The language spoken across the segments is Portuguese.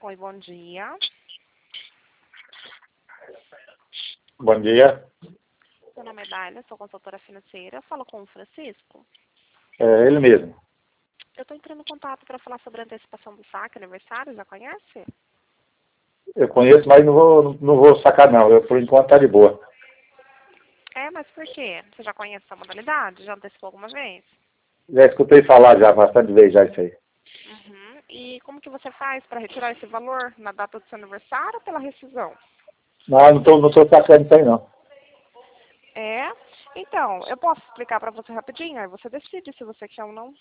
Oi, bom dia. Bom dia. Meu nome é Daila, sou consultora financeira. Falo com o Francisco. É ele mesmo. Eu estou entrando em contato para falar sobre a antecipação do saque aniversário. Já conhece? Eu conheço, mas não vou sacar não. Eu, por enquanto, tá de boa. É, mas por quê? Você já conhece essa modalidade? Já antecipou alguma vez? Já escutei falar já bastante vezes já isso aí. Uhum. E como que você faz para retirar esse valor na data do seu aniversário ou pela rescisão? Não tô sacando isso aí não. É? Então, eu posso explicar para você rapidinho, aí você decide se você quer ou não.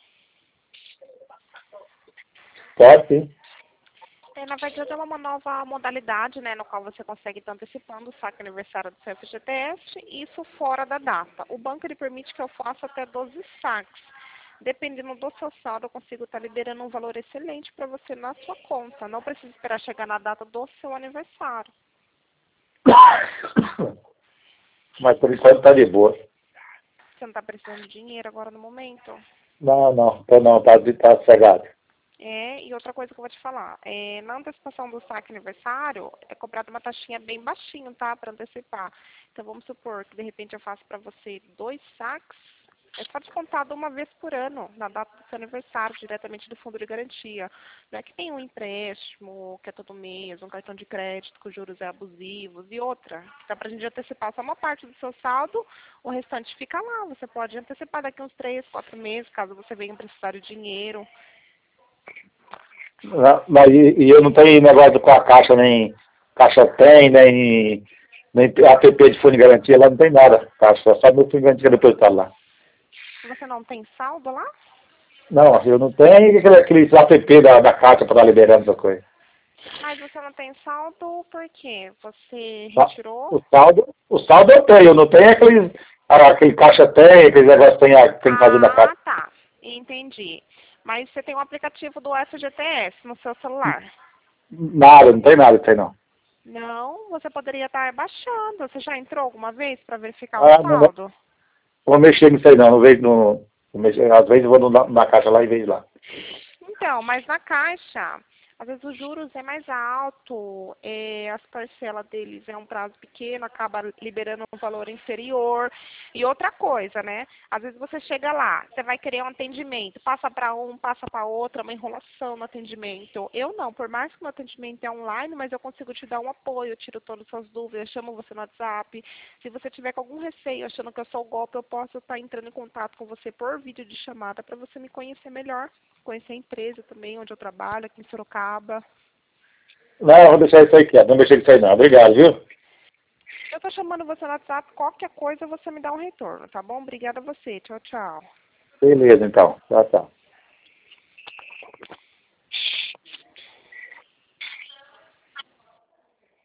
Pode sim. Na verdade, é uma nova modalidade, né, no qual você consegue estar antecipando o saque aniversário do seu FGTS, isso fora da data. O banco ele permite que eu faça até 12 saques. Dependendo do seu saldo, eu consigo estar liberando um valor excelente para você na sua conta. Não precisa esperar chegar na data do seu aniversário. Mas por enquanto tá de boa. Você não está precisando de dinheiro agora no momento? Não, tá cegado. E outra coisa que eu vou te falar, na antecipação do saque aniversário, é cobrada uma taxinha bem baixinho, tá, para antecipar. Então vamos supor que de repente eu faço para você 2 saques, é só descontado uma vez por ano, na data do seu aniversário, diretamente do fundo de garantia. Não é que tem um empréstimo, que é todo mês, um cartão de crédito com juros abusivos e outra, que dá pra gente antecipar só uma parte do seu saldo, o restante fica lá. Você pode antecipar daqui uns 3, 4 meses, caso você venha precisar de dinheiro. Mas e eu não tenho negócio com a Caixa, nem Caixa tem, nem APP de fundo de garantia, lá não tem nada. Caixa, só meu fundo de garantia depositado lá. Você não tem saldo lá? Não, eu não tenho aquele APP da Caixa para estar liberando essa coisa. Mas você não tem saldo por quê? Você Ah, retirou? o saldo eu tenho, eu não tenho aquele Caixa tem, aquele negócio tem que fazer da Caixa. Ah, tá. Entendi. Mas você tem um aplicativo do FGTS no seu celular? Nada, não tem nada isso aí não. Não, você poderia estar baixando. Você já entrou alguma vez para verificar o Ah, não saldo? vou mexer nisso aí não vejo às vezes eu vou na Caixa lá e vejo lá. Então, mas na Caixa, às vezes os juros é mais alto, as parcelas deles é um prazo pequeno, acaba liberando um valor inferior. E outra coisa, né? Às vezes você chega lá, você vai querer um atendimento, passa para um, passa para outro, é uma enrolação no atendimento. Eu não, por mais que o meu atendimento é online, mas eu consigo te dar um apoio, eu tiro todas as suas dúvidas, chamo você no WhatsApp. Se você tiver com algum receio, achando que eu sou golpe, eu posso estar entrando em contato com você por vídeo de chamada para você me conhecer melhor. Conhecer a empresa também, onde eu trabalho, aqui em Sorocaba. Não, vou deixar isso aí quieto, não mexer nisso aí não. Obrigado, viu? Eu estou chamando você no WhatsApp, qualquer coisa você me dá um retorno, tá bom? Obrigada a você. Tchau, tchau. Beleza, então. Tchau, tchau.